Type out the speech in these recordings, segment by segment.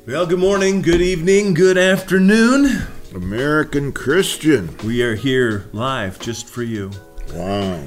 Well, good morning, good evening, good afternoon. American Christian. We are here live just for you. Wow.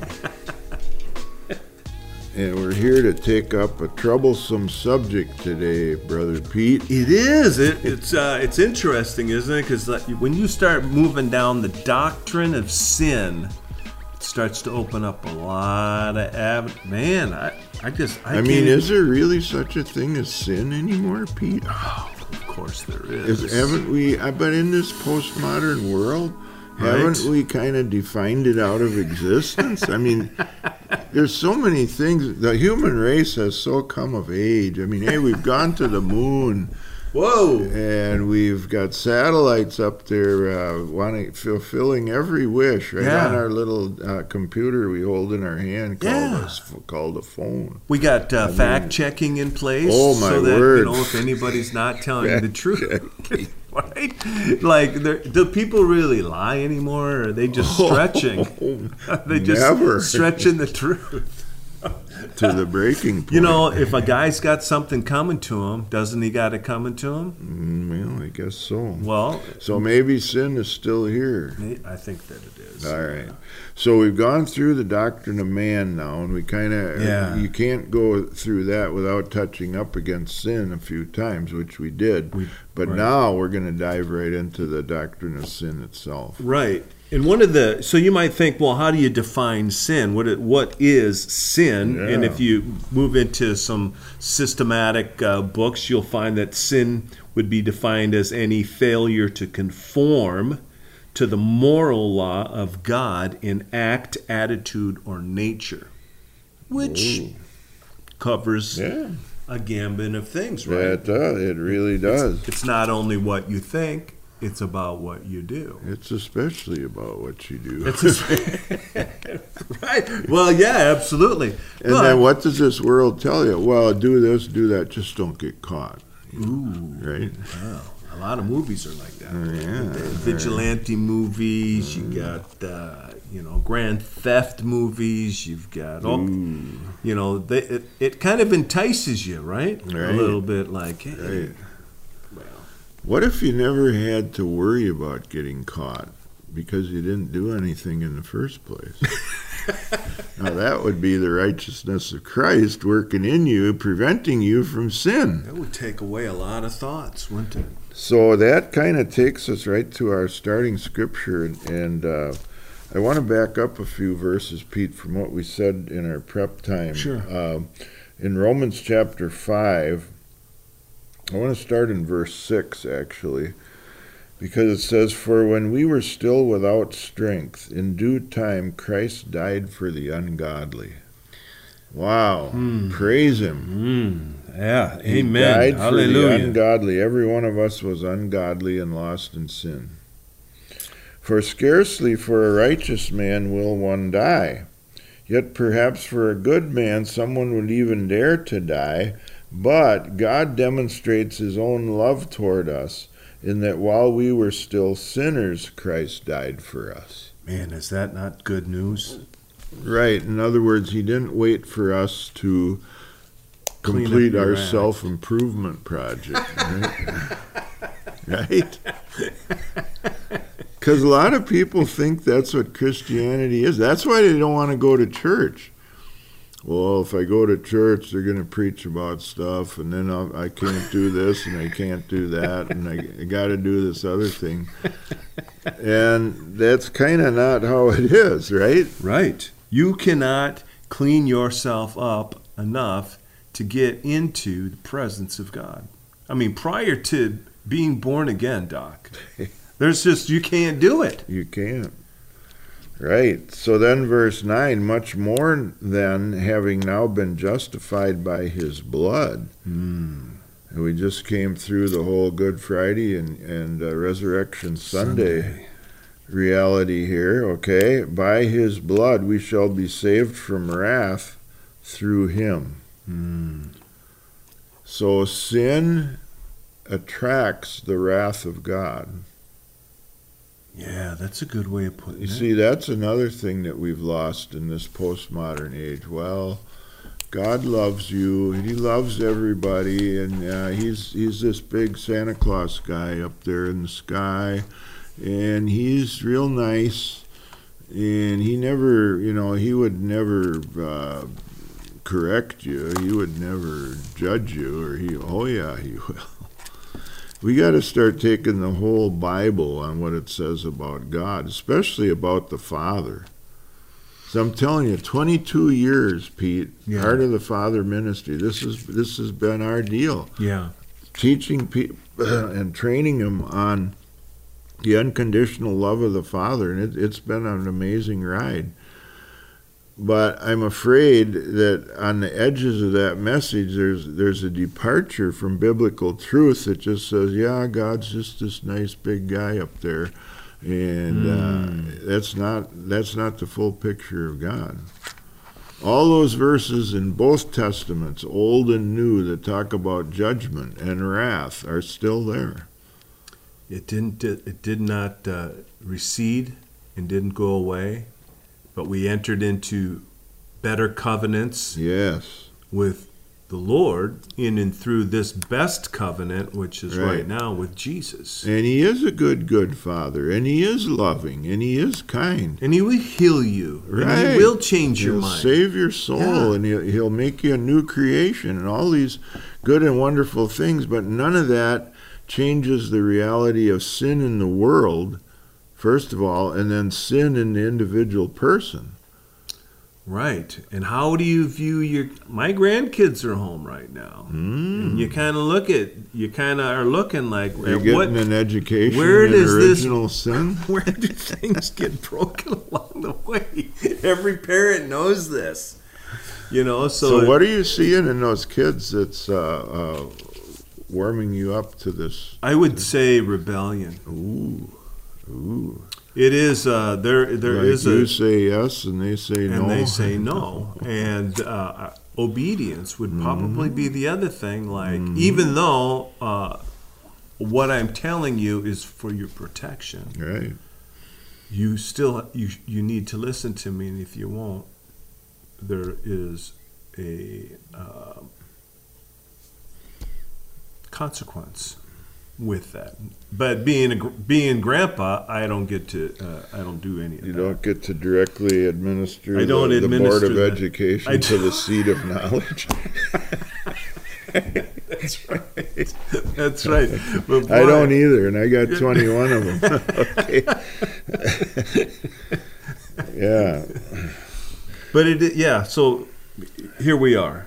And we're here to take up a troublesome subject today, Brother Pete. It is. It's interesting, isn't it? Because when you start moving down the doctrine of sin, it starts to open up a lot of man. I mean, is there really such a thing as sin anymore, Pete? Oh, of course there is. Haven't we? But in this postmodern world, right? Haven't we kind of defined it out of existence? I mean, there's so many things. The human race has so come of age. I mean, hey, we've gone to the moon. Whoa! And we've got satellites up there fulfilling every wish on our little computer we hold in our hand called a phone. We got fact-checking in place. Oh, my so that, word. If anybody's not telling you the truth. Right? Like, do people really lie anymore, or are they just stretching? Are they just stretching the truth? To the breaking point. You know, if a guy's got something coming to him, doesn't he got it coming to him? Well, I guess so. Well, so maybe sin is still here. I think that it is. All right. So we've gone through the doctrine of man now, and we kind of, you can't go through that without touching up against sin a few times, which we did. But now we're going to dive right into the doctrine of sin itself. Right. And so you might think, well, how do you define sin? What is sin? Yeah. And if you move into some systematic books, you'll find that sin would be defined as any failure to conform to the moral law of God in act, attitude, or nature, which covers a gambit of things, right? It does. It really does. It's not only what you think. It's about what you do. It's especially about what you do. Right. Well, yeah, absolutely. And then what does this world tell you? Well, do this, do that, just don't get caught. Ooh. Right? Wow. A lot of movies are like that. Yeah. Vigilante movies, you got, Grand Theft movies, you've got, it kind of entices you, right? A little bit like, hey. Right. What if you never had to worry about getting caught because you didn't do anything in the first place? Now that would be the righteousness of Christ working in you, preventing you from sin. That would take away a lot of thoughts, wouldn't it? So that kind of takes us right to our starting scripture. And I want to back up a few verses, Pete, from what we said in our prep time. Sure. In Romans chapter 5, I want to start in verse 6, actually, because it says, "For when we were still without strength, in due time Christ died for the ungodly." Wow. Praise Him. Yeah, amen. He died Hallelujah. for the ungodly. Every one of us was ungodly and lost in sin. "For scarcely for a righteous man will one die. Yet perhaps for a good man someone would even dare to die. But God demonstrates His own love toward us in that while we were still sinners, Christ died for us." Man, is that not good news? Right. In other words, He didn't wait for us to complete our self-improvement project. Right? Right? Because a lot of people think that's what Christianity is. That's why they don't want to go to church. Well, if I go to church, they're going to preach about stuff, and then I can't do this, and I can't do that, and I got to do this other thing. And that's kind of not how it is, right? Right. You cannot clean yourself up enough to get into the presence of God. I mean, prior to being born again, Doc, you can't do it. You can't. Right. So then verse 9, "Much more than having now been justified by His blood." And we just came through the whole Good Friday and Resurrection Sunday reality here, okay? "By His blood we shall be saved from wrath through Him." So sin attracts the wrath of God. Yeah, that's a good way of putting it. You see, that's another thing that we've lost in this postmodern age. Well, God loves you, and He loves everybody, and he's this big Santa Claus guy up there in the sky, and he's real nice, and he never, he would never correct you, he would never judge you, or he will. We got to start taking the whole Bible on what it says about God, especially about the Father. So I'm telling you, 22 years, Pete, Heart of the Father ministry. This has been our deal. Yeah. Teaching people and training them on the unconditional love of the Father, and it's been an amazing ride. But I'm afraid that on the edges of that message, there's a departure from biblical truth that just says, yeah, God's just this nice big guy up there, and that's not the full picture of God. All those verses in both Testaments, Old and New, that talk about judgment and wrath are still there. It did not recede and didn't go away. But we entered into better covenants with the Lord in and through this best covenant, which is right now with Jesus. And He is a good Father, and He is loving, and He is kind. And He will heal you, and He will change your mind. He'll save your soul, and He'll make you a new creation, and all these good and wonderful things, but none of that changes the reality of sin in the world, first of all, and then sin in the individual person. Right. And how do you view my grandkids are home right now. And you kind of are looking like, you're getting an education where in does original sin? Where do things get broken along the way? Every parent knows this. So what are you seeing in those kids that's warming you up to this? I would say rebellion. Ooh. It is there is you say yes and they say no. And they say no. And obedience would probably be the other thing. Like, even though what I'm telling you is for your protection, right? You still you need to listen to me, and if you won't, there is a consequence with that. But being grandpa, I don't get to I don't do any of that. You don't get to directly administer the Board of Education to the seat of knowledge. That's right. That's right. But boy, I don't either, and I got 21 of them. Okay. Yeah. But so here we are.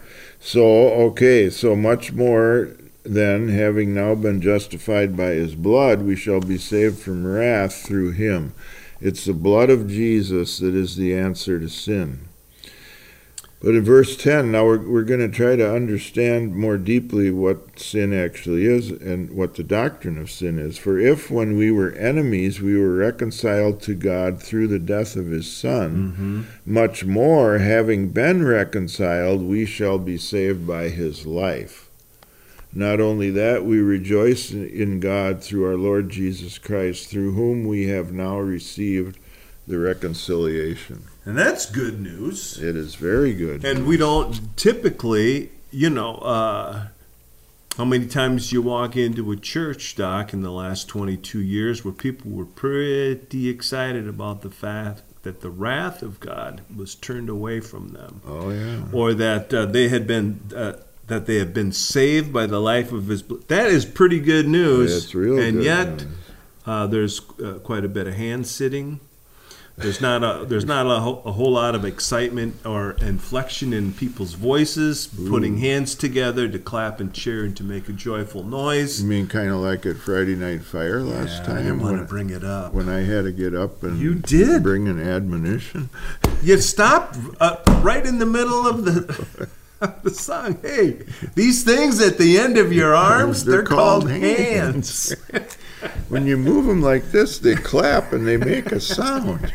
So much more then, having now been justified by His blood, we shall be saved from wrath through Him. It's the blood of Jesus that is the answer to sin. But in verse 10, now we're going to try to understand more deeply what sin actually is and what the doctrine of sin is. For if, when we were enemies, we were reconciled to God through the death of His Son, much more, having been reconciled, we shall be saved by His life. Not only that, we rejoice in God through our Lord Jesus Christ, through whom we have now received the reconciliation. And that's good news. It is very good. And we don't typically, how many times you walk into a church, Doc, in the last 22 years where people were pretty excited about the fact that the wrath of God was turned away from them. Oh, yeah. Or that they had been saved by the life of His blood. That is pretty good news. It's real and good yet, news. there's quite a bit of hand sitting. There's not a whole lot of excitement or inflection in people's voices, putting hands together to clap and cheer and to make a joyful noise. You mean kind of like at Friday Night Fire last time? I didn't want to bring it up. When I had to get up and you did bring an admonition. You stopped right in the middle of the song. Hey, these things at the end of your arms, they're called hands. When you move them like this, they clap and they make a sound.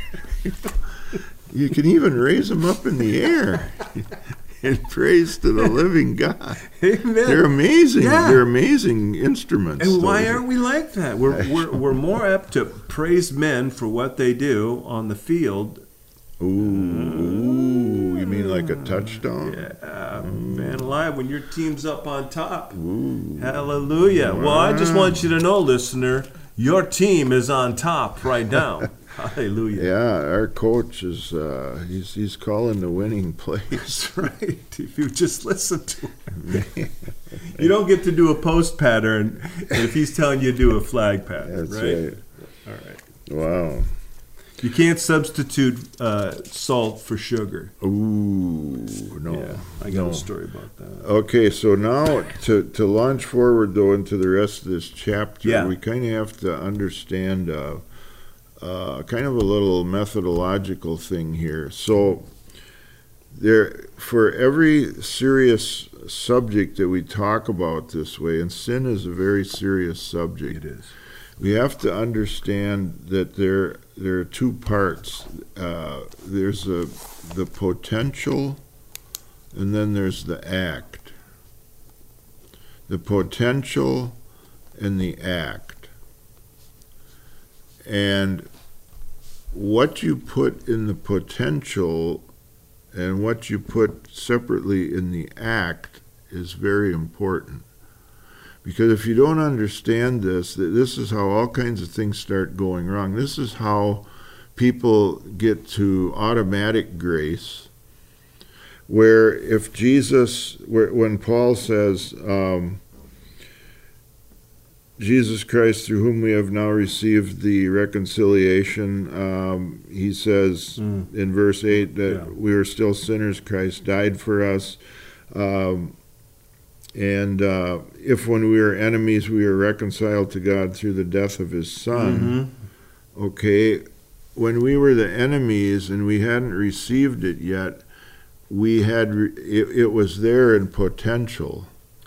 You can even raise them up in the air and praise to the living God. Amen. They're amazing. Yeah. They're amazing instruments. And why aren't we like that? We're more apt to praise men for what they do on the field. Ooh, you mean mean like a touchdown? Yeah, man alive, when your team's up on top. Ooh. Hallelujah. Well, I just want you to know, listener, your team is on top right now. Hallelujah. Yeah, our coach is he's calling the winning plays. That's right. If you just listen to him. You don't get to do a post pattern if he's telling you to do a flag pattern. That's right. All right. Wow. You can't substitute salt for sugar. Ooh, no. Yeah, I got a story about that. Okay, so now to launch forward, though, into the rest of this chapter, we kind of have to understand kind of a little methodological thing here. So for every serious subject that we talk about this way, and sin is a very serious subject. It is. We have to understand that there are two parts. There's the potential, and then there's the act. The potential and the act. And what you put in the potential and what you put separately in the act is very important. Because if you don't understand this is how all kinds of things start going wrong. This is how people get to automatic grace, where if Jesus, when Paul says, Jesus Christ, through whom we have now received the reconciliation, he says in verse 8 that we were still sinners, Christ died for us. And if when we were enemies, we were reconciled to God through the death of his Son. Okay, when we were the enemies and we hadn't received it yet, we had it was there in potential.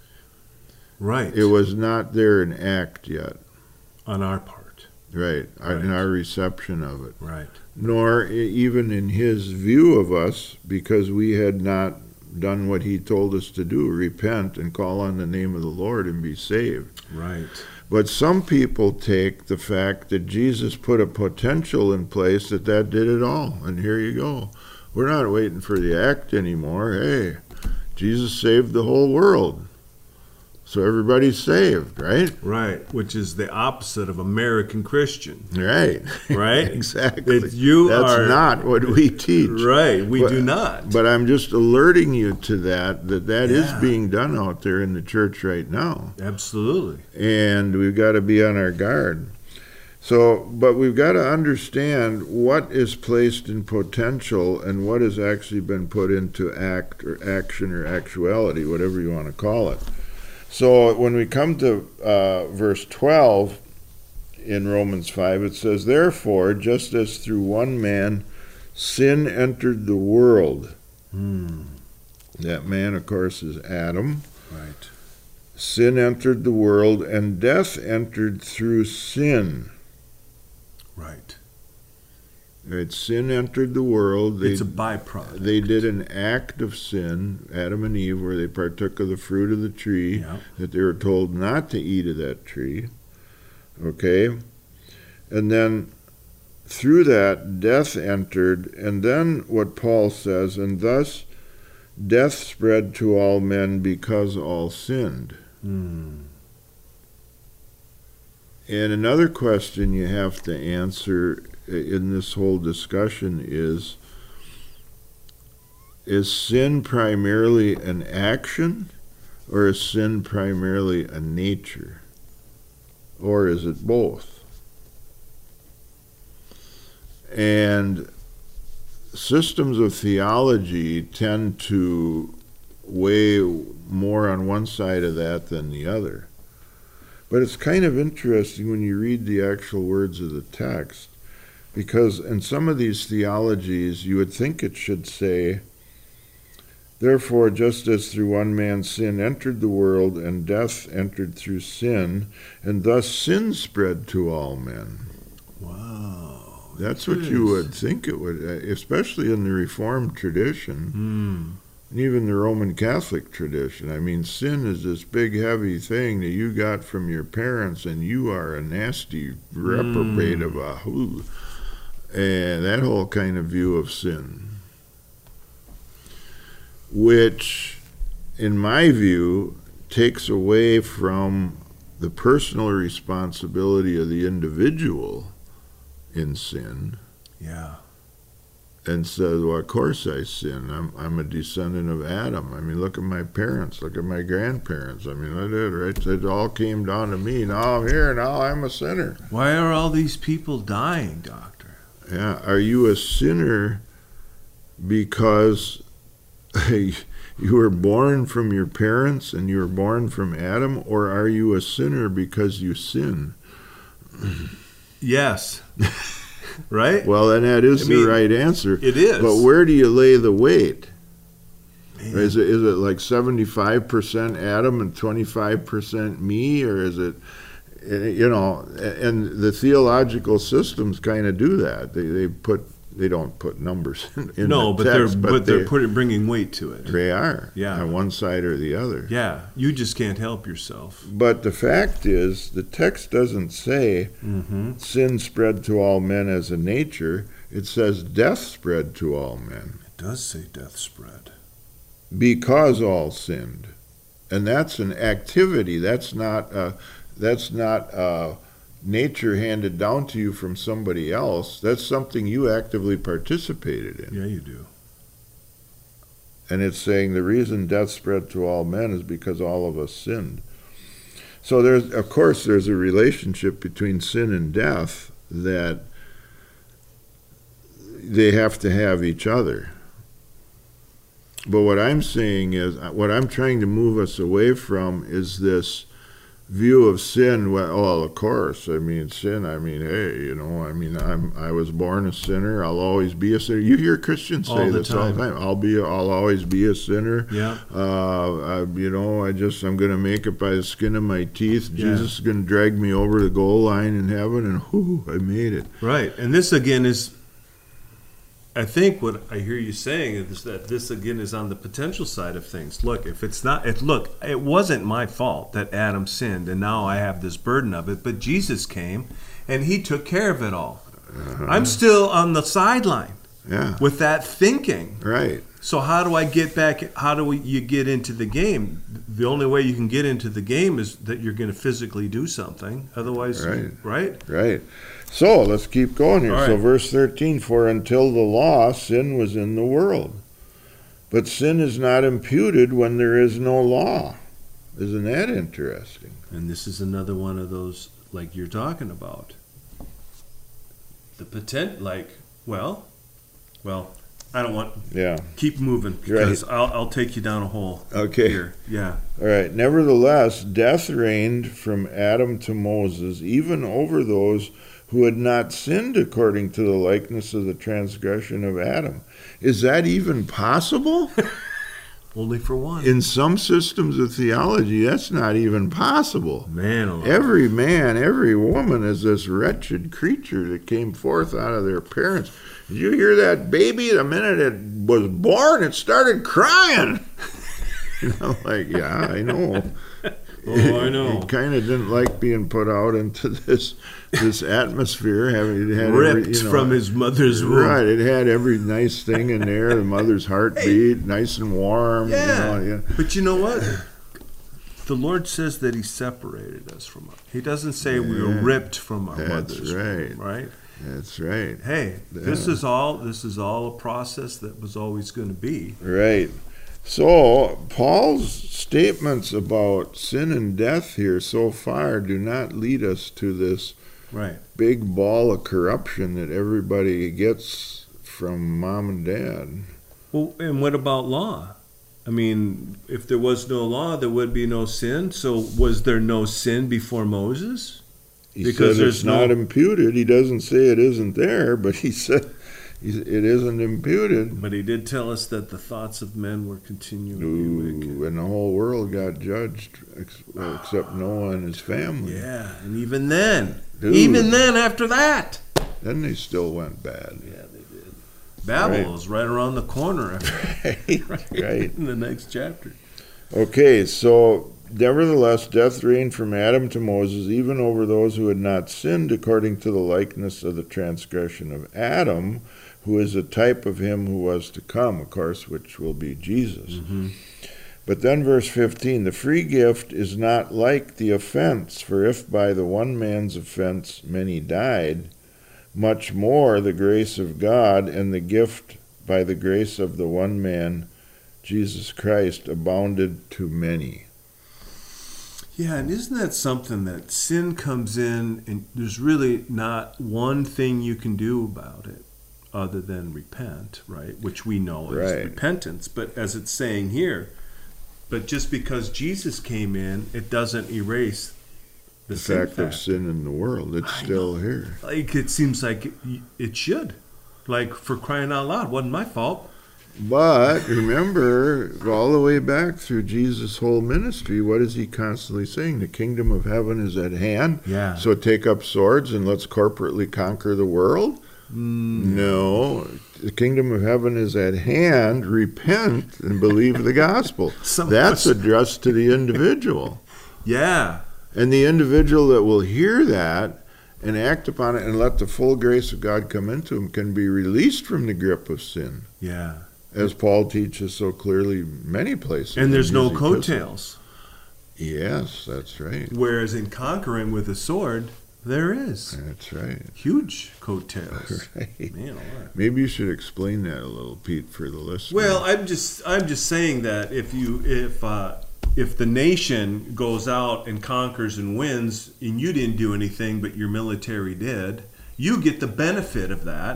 Right. It was not there in act yet. On our part. Right, in our reception of it. Right. Nor even in his view of us, because we had not done what he told us to do, repent and call on the name of the Lord and be saved. Right. But some people take the fact that Jesus put a potential in place that did it all, and here you go. We're not waiting for the act anymore. Hey, Jesus saved the whole world, so everybody's saved, right? Right, which is the opposite of American Christian. Right. Right? Exactly. That's not what we teach. Right, we do not. But I'm just alerting you to that is being done out there in the church right now. Absolutely. And we've got to be on our guard. So, but we've got to understand what is placed in potential and what has actually been put into act or action or actuality, whatever you want to call it. So when we come to verse 12 in Romans 5, it says, therefore, just as through one man sin entered the world, that man, of course, is Adam. Right. Sin entered the world, and death entered through sin. Right. Right, sin entered the world. It's a byproduct. They did an act of sin, Adam and Eve, where they partook of the fruit of the tree that they were told not to eat of that tree. Okay? And then through that, death entered, and then what Paul says, and thus death spread to all men because all sinned. And another question you have to answer in this whole discussion is sin primarily an action, or is sin primarily a nature? Or is it both? And systems of theology tend to weigh more on one side of that than the other. But it's kind of interesting when you read the actual words of the text, because in some of these theologies you would think it should say, therefore, just as through one man sin entered the world, and death entered through sin, and thus sin spread to all men. Wow. That's what you would think it would, especially in the Reformed tradition. And even the Roman Catholic tradition. I mean, sin is this big, heavy thing that you got from your parents, and you are a nasty reprobate of a and that whole kind of view of sin. which, in my view, takes away from the personal responsibility of the individual in sin, Yeah. and says, well, of course I sin. I'm a descendant of Adam. I mean, look at my parents. Look at my grandparents. I mean, I did, right? It all came down to me. Now I'm here. Now I'm a sinner. Why are all these people dying, Doctor? Yeah. Are you a sinner because you were born from your parents and you were born from Adam, or are you a sinner because you sin? Yes. Right? Well, then that is the right answer. It is. But where do you lay the weight? Man. Is it like 75% Adam and 25% me, or is it, you know? And the theological systems kind of do that. They don't put numbers in No, the but text, they're bringing weight to it. they are, Yeah. on one side or the other. Yeah, you just can't help yourself. But the fact is, the text doesn't say Mm-hmm. sin spread to all men as a nature. It says death spread to all men It does say death spread. because all sinned, and that's an activity. That's not nature handed down to you from somebody else. That's something you actively participated in. Yeah, you do. And it's saying the reason death spread to all men is because all of us sinned. So there's a relationship between sin and death, that they have to have each other. But what I'm saying is, what I'm trying to move us away from is this view of sin. Well, of course, I mean, sin, I mean, hey, you know, I mean, I was born a sinner. I'll always be a sinner. You hear Christians say this all the time. I'll always be a sinner. Yeah. You know, I'm going to make it by the skin of my teeth. Yeah. Jesus is going to drag me over the goal line in heaven, and whoo, I made it. Right. And this again is, I think what I hear you saying is that this again is on the potential side of things. Look, if it's not, it wasn't my fault that Adam sinned, and now I have this burden of it. But Jesus came, and He took care of it all. I'm still on the sideline with that thinking. Right. So how do I get back? How do you get into the game? The only way you can get into the game is that you're going to physically do something. Otherwise, right? Right. So let's keep going here. All right. So verse 13, for until the law, sin was in the world. But sin is not imputed when there is no law. Isn't that interesting? And this is another one of those, like you're talking about. The well, I don't want. Yeah. Keep moving, because I'll take you down a hole. Okay. Here. Yeah. All right. Nevertheless, death reigned from Adam to Moses, even over those who had not sinned according to the likeness of the transgression of Adam. Is that even possible? Only for one. In some systems of theology, that's not even possible. Man alive. Every man, every woman is this wretched creature that came forth out of their parents. Did you hear that baby? The minute it was born, it started crying. You know, like, yeah, I know. Oh, I know. It kind of didn't like being put out into this atmosphere. It had ripped from his mother's womb. Right. It had every nice thing in there. The mother's heartbeat, nice and warm. Yeah. You know, But you know what? The Lord says that He separated us from. He doesn't say we were ripped from our mother's womb, right? That's right. Hey, this is all a process that was always going to be. Right. So, Paul's statements about sin and death here so far do not lead us to this big ball of corruption that everybody gets from mom and dad. Well, and what about law? I mean, if there was no law, there would be no sin. So was there no sin before Moses? He said it's not imputed. He doesn't say it isn't there, but he said it isn't imputed. But he did tell us that the thoughts of men were continually wicked. And the whole world got judged except Noah and his family. Yeah, and even then, after that. Then they still went bad. Yeah, they did. Babel was right around the corner right. In the next chapter. Okay, so nevertheless, death reigned from Adam to Moses, even over those who had not sinned according to the likeness of the transgression of Adam, who is a type of him who was to come, of course, which will be Jesus. Mm-hmm. But then verse 15, the free gift is not like the offense, for if by the one man's offense many died, much more the grace of God and the gift by the grace of the one man, Jesus Christ, abounded to many. Yeah, and isn't that something that sin comes in and there's really not one thing you can do about it other than repent, right? Which we know is Right. repentance. But as it's saying here, but just because Jesus came in, it doesn't erase the sin fact of sin in the world, it's still here. Like, it seems like it should. Like, for crying out loud, wasn't my fault. But remember, all the way back through Jesus' whole ministry, what is he constantly saying? The kingdom of heaven is at hand. Yeah. So take up swords and let's corporately conquer the world? No. The kingdom of heaven is at hand. Repent and believe the gospel. That's addressed to the individual. Yeah. And the individual that will hear that and act upon it and let the full grace of God come into him can be released from the grip of sin. Yeah. As Paul teaches so clearly many places. And there's in no his epistle. coattails. Yes, that's right. Whereas in conquering with a sword, there is. That's right. Huge coattails. Right. Man, all right. Maybe you should explain that a little, Pete, for the listener. Well, I'm just saying that if the nation goes out and conquers and wins, and you didn't do anything, but your military did, you get the benefit of that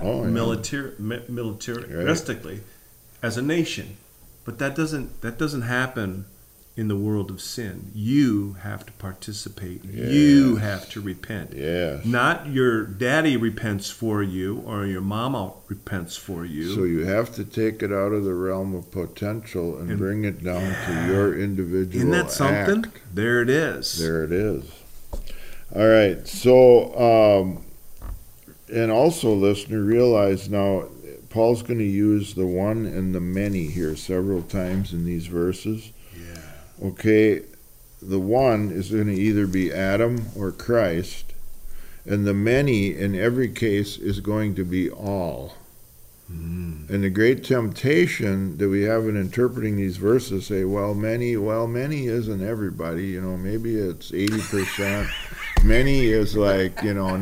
militaristically as a nation. But that doesn't happen in the world of sin. You have to participate. Yes. You have to repent. Yes. Not your daddy repents for you or your mama repents for you. So you have to take it out of the realm of potential and bring it down to your individual Isn't that something? act. There it is. There it is. All right. So, and also, listener, realize now Paul's going to use the one and the many here several times in these verses. Yeah. Okay, the one is going to either be Adam or Christ, and the many in every case is going to be all. Mm. And the great temptation that we have in interpreting these verses say, well, many isn't everybody, maybe it's 80%. Many is like,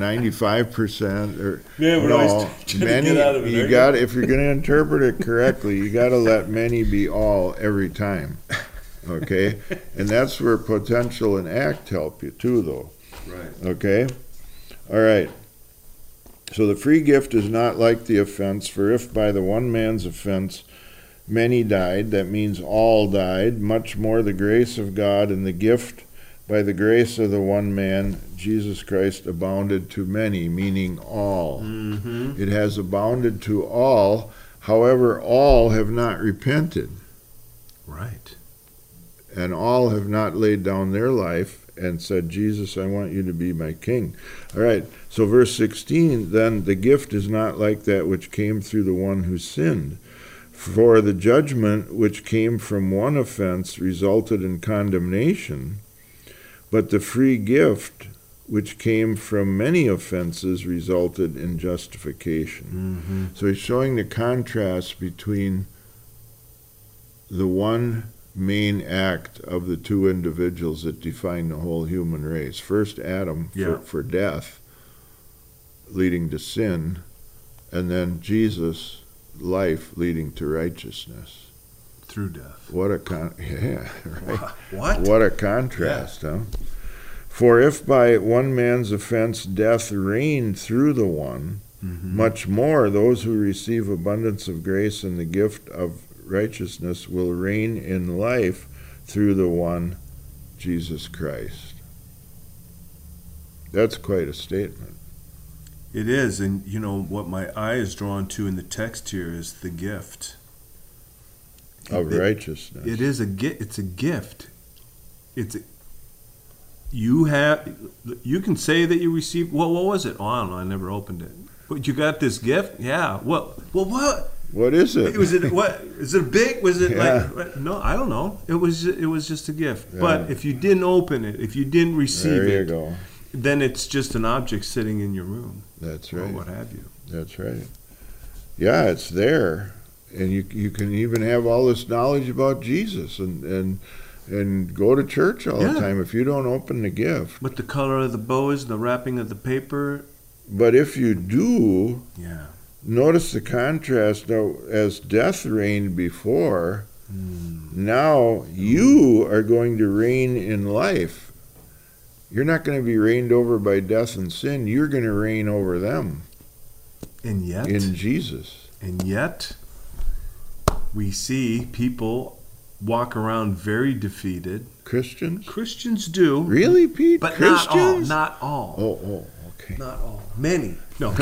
95% or many. You got, if you're going to interpret it correctly, you got to let many be all every time. Okay? And that's where potential and act help you too, though. Right. Okay? All right. So the free gift is not like the offense, for if by the one man's offense many died, that means all died, much more the grace of God and the gift by the grace of the one man, Jesus Christ, abounded to many, meaning all. Mm-hmm. It has abounded to all, however, all have not repented. Right. And all have not laid down their life and said, Jesus, I want you to be my king. All right, so verse 16, then the gift is not like that which came through the one who sinned. For the judgment which came from one offense resulted in condemnation, but the free gift which came from many offenses resulted in justification. Mm-hmm. So he's showing the contrast between the one main act of the two individuals that define the whole human race. First, Adam for death, leading to sin, and then Jesus, life, leading to righteousness. Through death. What a right. What? What a contrast, huh? For if by one man's offense death reigned through the one, mm-hmm. much more those who receive abundance of grace and the gift of righteousness will reign in life through the one, Jesus Christ. That's quite a statement. It is, and what my eye is drawn to in the text here is the gift of righteousness. It is it's a gift. You can say that you received. Well, what was it? Oh, I don't know. I never opened it. But you got this gift. Yeah. Well, what? What is it? Was it what? Is it big? Was it Yeah. like? No, I don't know. It was just a gift. Yeah. But if you didn't open it, if you didn't receive there you it, go. then it's just an object sitting in your room. That's Or right. what have you? That's right. Yeah, it's there. And you can even have all this knowledge about Jesus and go to church all the time if you don't open the gift. What the color of the bow is, the wrapping of the paper. But if you do, Yeah. notice the contrast. Now, as death reigned before, now you are going to reign in life. You're not going to be reigned over by death and sin. You're going to reign over them And yet, in Jesus. We see people walk around very defeated. Christians? Christians do. Really, Pete? But Christians? not all. Oh, okay. Not all. Many. No.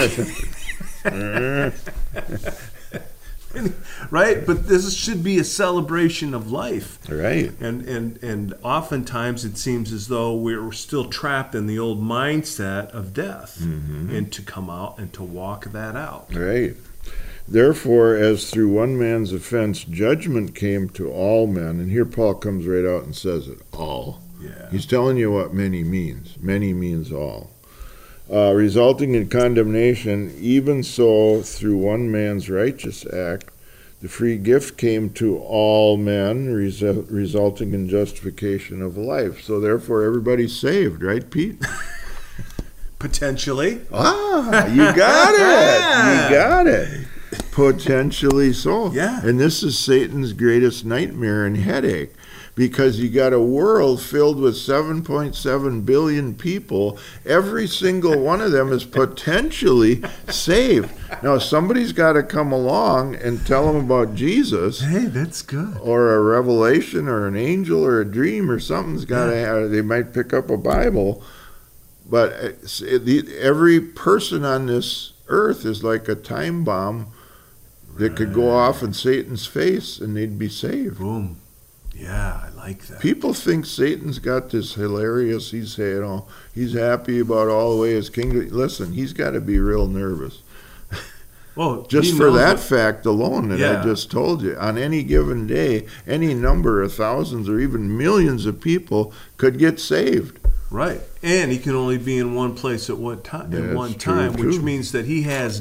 Right? But this should be a celebration of life. Right. And oftentimes it seems as though we're still trapped in the old mindset of death. And to come out and to walk that out. Right. Therefore, as through one man's offense, judgment came to all men. And here Paul comes right out and says it, all. Yeah. He's telling you what many means. Many means all. Resulting in condemnation, even so, through one man's righteous act, the free gift came to all men, resulting in justification of life. So therefore, everybody's saved, right, Pete? Potentially. You got it. You got it. Potentially so. Yeah. And this is Satan's greatest nightmare and headache, because you got a world filled with 7.7 billion people. Every single one of them is potentially saved. Now, somebody's got to come along and tell them about Jesus. Hey, that's good. Or a revelation or an angel or a dream or something's got to have. They might pick up a Bible. But every person on this earth is like a time bomb that could go off in Satan's face and they'd be saved. Boom. Yeah, I like that. People think Satan's got this hilarious, he's happy about all the way his kingdom. Listen, he's got to be real nervous. Well, Just for that fact alone that I just told you, on any given day, any number of thousands or even millions of people could get saved. Right. And he can only be in one place at one time, which means that he has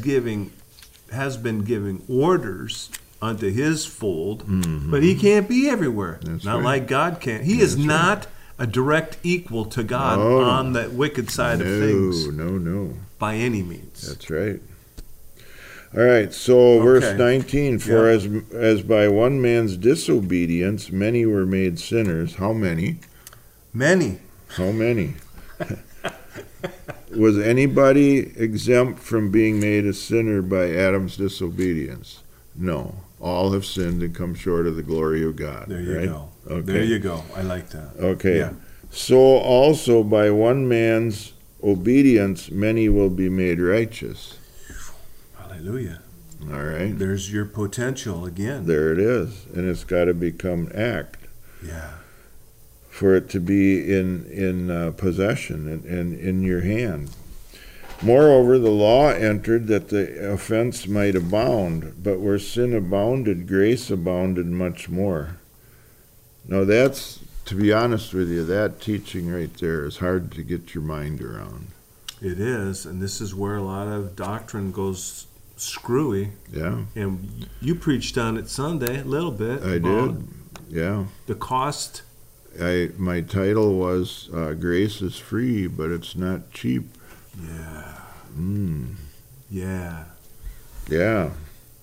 been giving orders unto his fold, but he can't be everywhere. That's not right. like God can. He is not a direct equal to God on the wicked side of things. No. By any means. That's right. All right, so verse 19, for as by one man's disobedience many were made sinners. How many? Many. How many? Was anybody exempt from being made a sinner by Adam's disobedience? No. All have sinned and come short of the glory of God. There you go. Okay. There you go. I like that. Okay. Yeah. So also by one man's obedience many will be made righteous. Hallelujah. All right. There's your potential again. There it is. And it's got to become act. Yeah. For it to be in possession and in your hand. Moreover, the law entered that the offense might abound, but where sin abounded, grace abounded much more. Now that's, to be honest with you, that teaching right there is hard to get your mind around. It is, and this is where a lot of doctrine goes screwy. Yeah. And you preached on it Sunday a little bit. I did. Yeah. The cost. My title was Grace is Free, but it's not cheap. Yeah. Yeah. Yeah.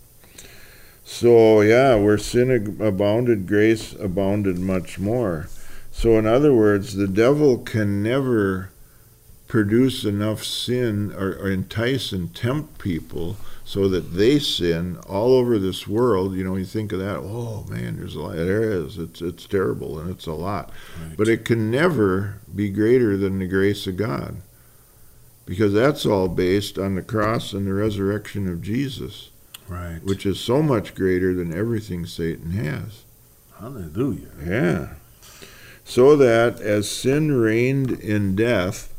So, where sin abounded, grace abounded much more. So, in other words, the devil can never produce enough sin or entice and tempt people so that they sin all over this world. You know, you think of that, oh man, there's a lot. There is. It's terrible and it's a lot. Right. But it can never be greater than the grace of God, because that's all based on the cross and the resurrection of Jesus. Right. Which is so much greater than everything Satan has. Hallelujah. Yeah. So that as sin reigned in death,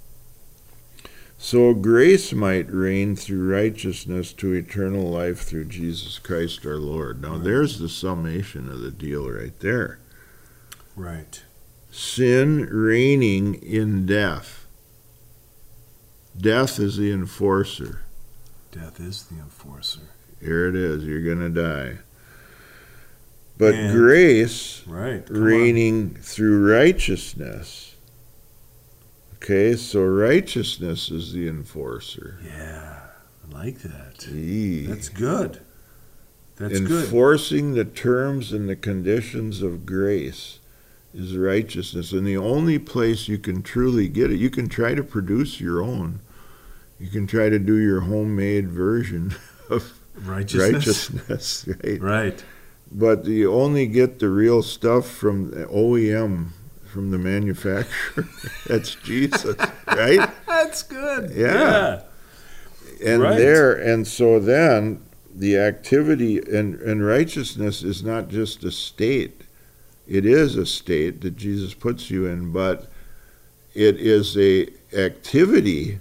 so grace might reign through righteousness to eternal life through Jesus Christ our Lord. Now there's the summation of the deal right there. Right. Sin reigning in death. Death is the enforcer. Death is the enforcer. Here it is. You're going to die. But And- grace, Right. Come reigning through righteousness. Okay, so righteousness is the enforcer. on. Yeah. I like that. Yee. That's good. That's good. Enforcing the terms and the conditions of grace is righteousness. And the only place you can truly get it, you can try to produce your own. You can try to do your homemade version of righteousness, right? Right. But you only get the real stuff from the OEM, from the manufacturer. That's Jesus, right? That's good. Yeah. And Right. and so then the activity and righteousness is not just a state. It is a state that Jesus puts you in, but it is a activity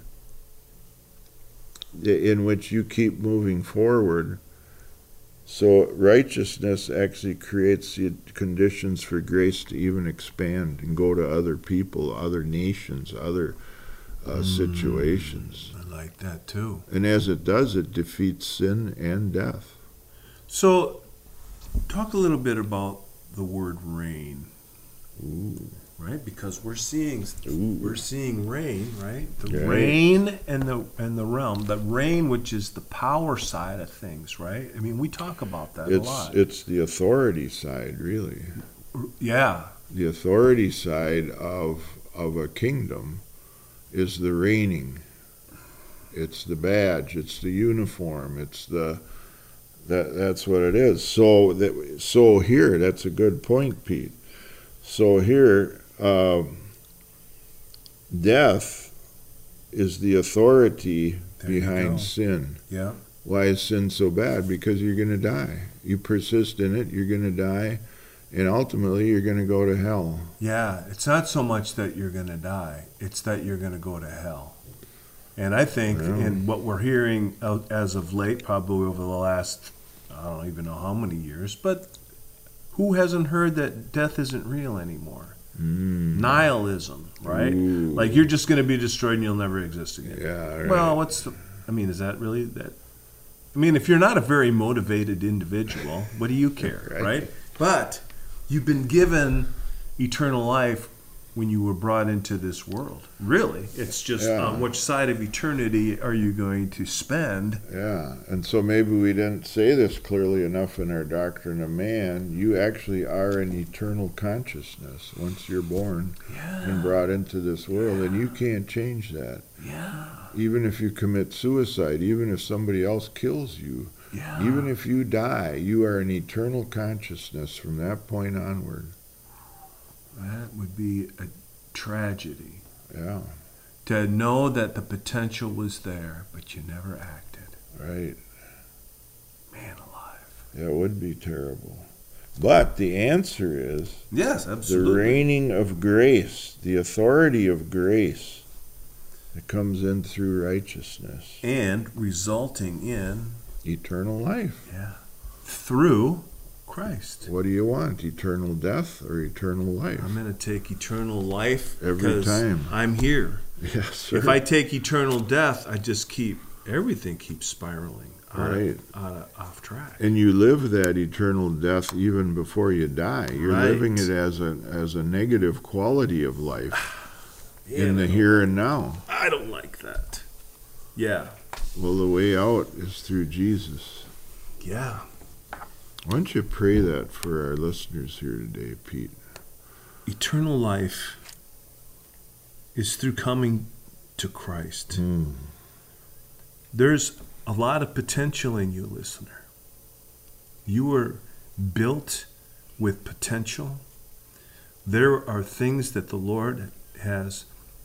in which you keep moving forward. So righteousness actually creates the conditions for grace to even expand and go to other people, other nations, other situations. I like that too. And as it does, it defeats sin and death. So, talk a little bit about the word reign, Ooh. right? Because we're seeing reign, right? The Right. reign and the realm, the reign, which is the power side of things, right? I mean, we talk about that a lot. It's the authority side, really. Yeah, The authority side of a kingdom is the reigning. It's the badge. It's the uniform. It's that's what it is. So here, that's a good point, Pete. So here, death is the authority There you go. behind sin. yeah, Why is sin so bad? Because you're going to die. You persist in it, you're going to die, and ultimately you're going to go to hell. yeah. It's not so much that you're going to die; it's that you're going to go to hell. And I think, Yeah. and what we're hearing as of late, probably over the last, I don't even know how many years, but who hasn't heard that death isn't real anymore? Nihilism, right? Ooh. Like you're just going to be destroyed and you'll never exist again. Yeah, right. Well, is that really that? I mean, if you're not a very motivated individual, what do you care, Right. right? But you've been given eternal life when you were brought into this world. Really, it's just Yeah. on which side of eternity are you going to spend? Yeah, and so maybe we didn't say this clearly enough in our Doctrine of Man. You actually are an eternal consciousness once you're born and brought into this world, and you can't change that. Yeah, Even if you commit suicide, even if somebody else kills you, yeah. even if you die, you are an eternal consciousness from that point onward. That would be a tragedy. Yeah, To know that the potential was there, but you never acted. right. Man alive. That would be terrible. But the answer is Yes, the absolutely. reigning of grace, the authority of grace that comes in through righteousness, And resulting in, eternal life. through Christ. What do you want, eternal death or eternal life? I'm going to take eternal life Every because time. I'm here. Yes, sir. If I take eternal death, I just everything keeps spiraling Right. off track. And you live that eternal death even before you die. You're Right. living it as a negative quality of life in the here and now. I don't like that. Yeah. Well, the way out is through Jesus. Yeah. Why don't you pray that for our listeners here today, Pete? Eternal life is through coming to Christ. There's a lot of potential in you, listener. You were built with potential. There are things that the Lord has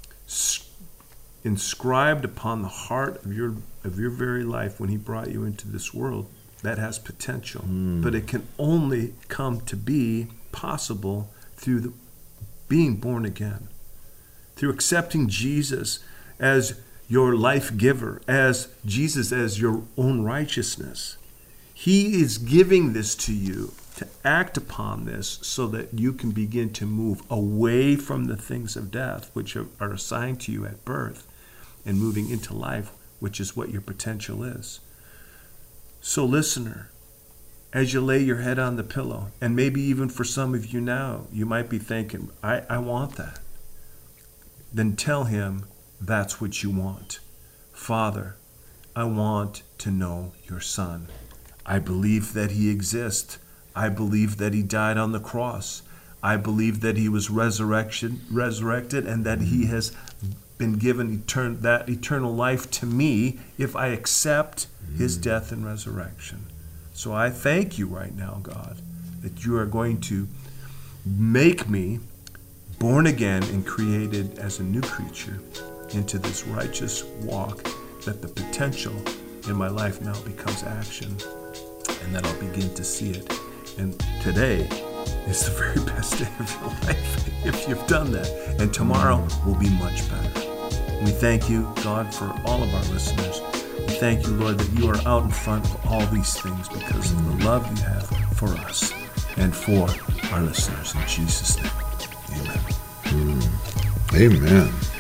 inscribed upon the heart of your very life when He brought you into this world that has potential. But it can only come to be possible through being born again, through accepting Jesus as your life giver, as Jesus as your own righteousness. He is giving this to you to act upon this so that you can begin to move away from the things of death, which are assigned to you at birth, and moving into life, which is what your potential is. So listener, as you lay your head on the pillow, and maybe even for some of you now, you might be thinking, I want that. Then tell him that's what you want. Father, I want to know your Son. I believe that he exists. I believe that he died on the cross. I believe that he was resurrected, and that he has been given that eternal life to me if I accept his death and resurrection. So I thank you right now, God, that you are going to make me born again and created as a new creature into this righteous walk, that the potential in my life now becomes action, and that I'll begin to see it. And today is the very best day of your life if you've done that. And tomorrow will be much better. We thank you, God, for all of our listeners. We thank you, Lord, that you are out in front of all these things because of the love you have for us and for our listeners. In Jesus' name, amen. Amen.